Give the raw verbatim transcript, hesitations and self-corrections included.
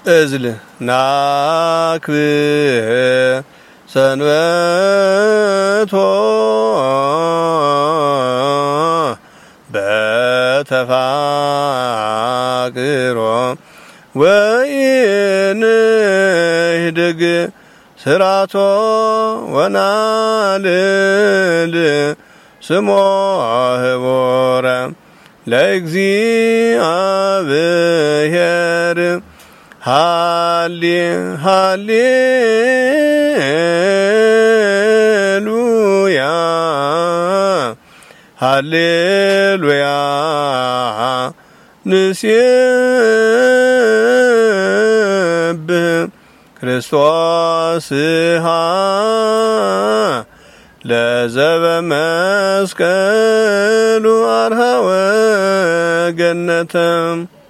እዝል ናክብር ሰንበቶ በተፋቅሮ ወይንህድግ ስራቶ ወናልል ስሞ ህቦረ ለእግዚአብሔር ሃሌ ሃሌሉያ ሃሌሉያ ንሴብህ ክርስቶስሃ ለዘበመስቀሉ አርሃወ ገነተ